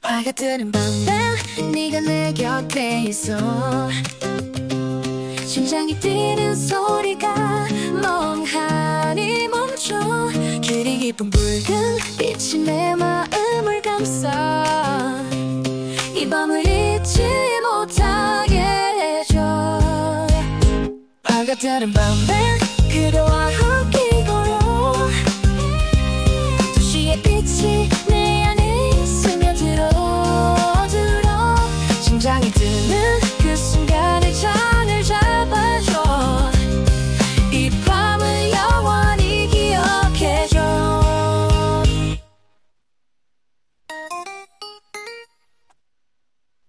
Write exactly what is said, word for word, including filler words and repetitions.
해가 뜨는 밤에 네가 내 곁에 있어. 심장이 뛰는 소리가 멍하니 멈춰. 그리 깊은 붉은 빛이 내 마음을 감싸. 이 밤을 잊지 못하게 해줘. 해가 뜨는 밤에